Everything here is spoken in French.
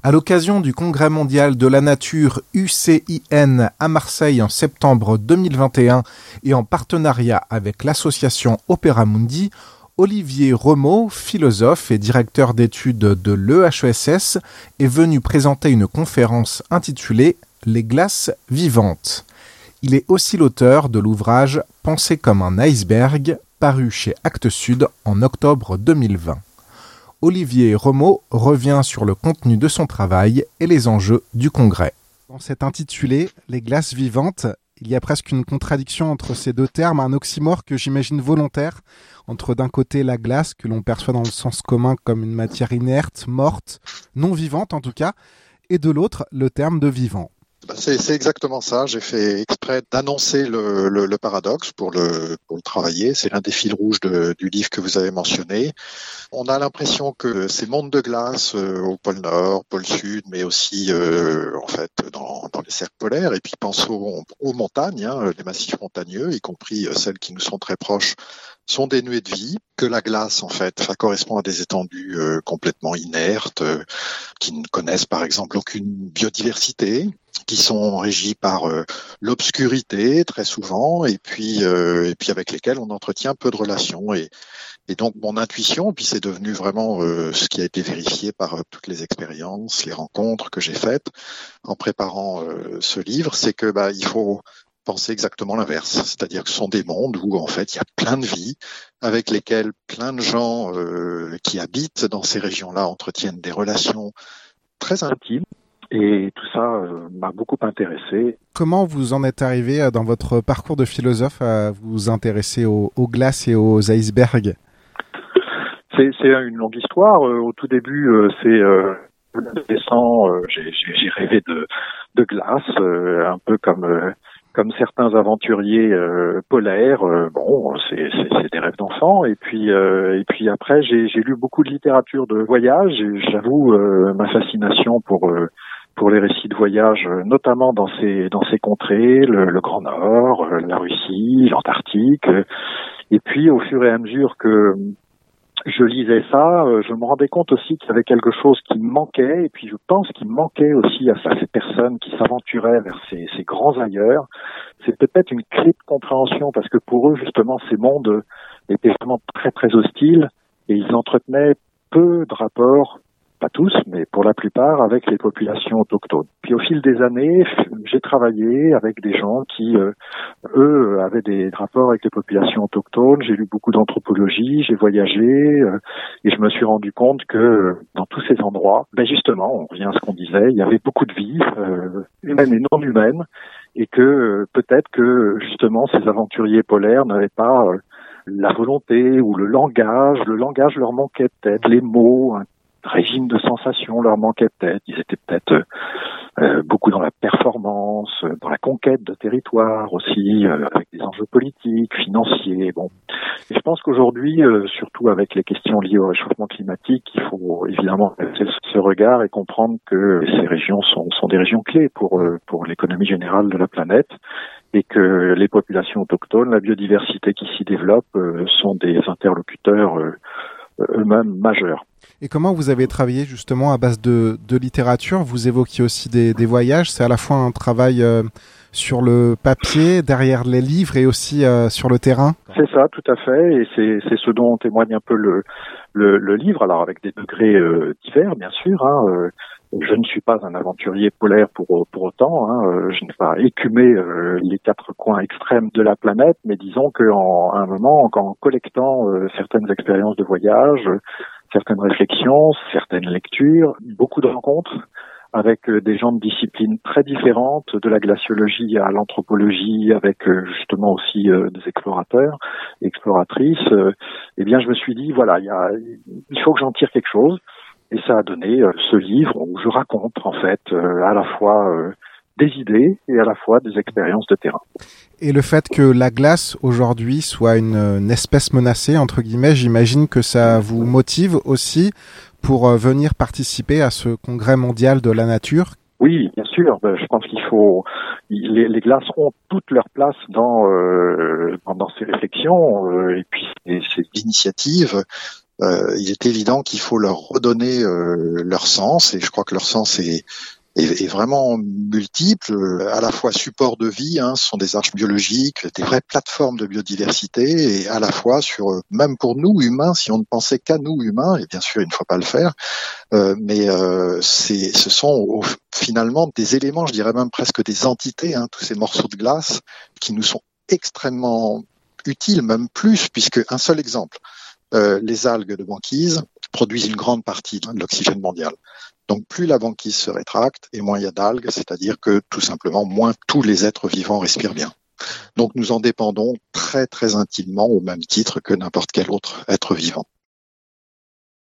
À l'occasion du Congrès mondial de la nature UCIN à Marseille en septembre 2021 et en partenariat avec l'association Opera Mundi, Olivier Remeau, philosophe et directeur d'études de l'EHESS, est venu présenter une conférence intitulée « Les glaces vivantes ». Il est aussi l'auteur de l'ouvrage « Penser comme un iceberg » paru chez Actes Sud en octobre 2020. Olivier Remeau revient sur le contenu de son travail et les enjeux du congrès. Dans cet intitulé « Les glaces vivantes », il y a presque une contradiction entre ces deux termes, un oxymore que j'imagine volontaire, entre d'un côté la glace que l'on perçoit dans le sens commun comme une matière inerte, morte, non vivante en tout cas, et de l'autre le terme de vivant. C'est exactement ça. J'ai fait exprès d'annoncer le paradoxe pour le travailler. C'est l'un des fils rouges du livre que vous avez mentionné. On a l'impression que ces mondes de glace au pôle Nord, pôle Sud, mais aussi en fait dans les cercles polaires, et puis pensons aux montagnes, les massifs montagneux, y compris celles qui nous sont très proches, sont dénués de vie, que la glace en fait ça correspond à des étendues complètement inertes, qui ne connaissent par exemple aucune biodiversité, qui sont régis par l'obscurité très souvent, et puis avec lesquels on entretient peu de relations. Et donc mon intuition, puis c'est devenu vraiment ce qui a été vérifié par toutes les expériences, les rencontres que j'ai faites en préparant ce livre, c'est que il faut penser exactement l'inverse, c'est-à-dire que ce sont des mondes où en fait il y a plein de vie, avec lesquels plein de gens qui habitent dans ces régions-là entretiennent des relations très intimes. Et tout ça m'a beaucoup intéressé. Comment vous en êtes arrivé dans votre parcours de philosophe à vous intéresser aux glaces et aux icebergs ? C'est une longue histoire. Au tout début, adolescent, j'ai rêvé de glace, un peu comme certains aventuriers polaires. C'est des rêves d'enfant. Et puis après, j'ai lu beaucoup de littérature de voyage. Et j'avoue ma fascination pour les récits de voyage, notamment dans ces contrées, le Grand Nord, la Russie, l'Antarctique. Et puis, au fur et à mesure que je lisais ça, je me rendais compte aussi qu'il y avait quelque chose qui me manquait, et puis je pense qu'il me manquait aussi à ces personnes qui s'aventuraient vers ces grands ailleurs. C'est peut-être une clé de compréhension, parce que pour eux, justement, ces mondes étaient vraiment très, très hostiles, et ils entretenaient peu de rapports, pas tous, mais pour la plupart, avec les populations autochtones. Puis au fil des années, j'ai travaillé avec des gens qui, eux, avaient des rapports avec les populations autochtones. J'ai lu beaucoup d'anthropologie, j'ai voyagé, et je me suis rendu compte que dans tous ces endroits, justement, on revient à ce qu'on disait, il y avait beaucoup de vie, humaine et non humaine, et que peut-être que justement ces aventuriers polaires n'avaient pas la volonté ou le langage leur manquait peut-être, les mots, régime de sensations leur manquait peut-être. Ils étaient peut-être beaucoup dans la performance, dans la conquête de territoire aussi, avec des enjeux politiques, financiers. Et je pense qu'aujourd'hui, surtout avec les questions liées au réchauffement climatique, il faut évidemment faire ce regard et comprendre que ces régions sont des régions clés pour l'économie générale de la planète, et que les populations autochtones, la biodiversité qui s'y développe, sont des interlocuteurs eux-mêmes majeurs. Et comment vous avez travaillé justement à base de littérature ? Vous évoquiez aussi des voyages. C'est à la fois un travail sur le papier, derrière les livres, et aussi sur le terrain ? C'est ça, tout à fait. Et c'est ce dont témoigne un peu le livre, alors avec des degrés divers, bien sûr. Je ne suis pas un aventurier polaire pour autant. Je n'ai pas écumé les quatre coins extrêmes de la planète, mais disons qu'à un moment, en collectant certaines expériences de voyage, certaines réflexions, certaines lectures, beaucoup de rencontres avec des gens de disciplines très différentes, de la glaciologie à l'anthropologie, avec justement aussi des explorateurs, exploratrices, je me suis dit, voilà, il faut que j'en tire quelque chose. Et ça a donné ce livre où je raconte en fait à la fois des idées et à la fois des expériences de terrain. Et le fait que la glace aujourd'hui soit une espèce menacée, entre guillemets, j'imagine que ça vous motive aussi pour venir participer à ce congrès mondial de la nature. Oui, bien sûr. Je pense qu'il faut. Les glaces ont toute leur place dans ces réflexions et puis ces initiatives il est évident qu'il faut leur redonner leur sens, et je crois que leur sens est vraiment multiple, à la fois support de vie, ce sont des arches biologiques, des vraies plateformes de biodiversité, et à la fois même pour nous humains, si on ne pensait qu'à nous humains, et bien sûr il ne faut pas le faire, mais ce sont finalement des éléments, je dirais même presque des entités, tous ces morceaux de glace qui nous sont extrêmement utiles, même plus, puisque un seul exemple, les algues de banquise produisent une grande partie de l'oxygène mondial. Donc plus la banquise se rétracte et moins il y a d'algues, c'est-à-dire que tout simplement moins tous les êtres vivants respirent bien. Donc nous en dépendons très très intimement au même titre que n'importe quel autre être vivant.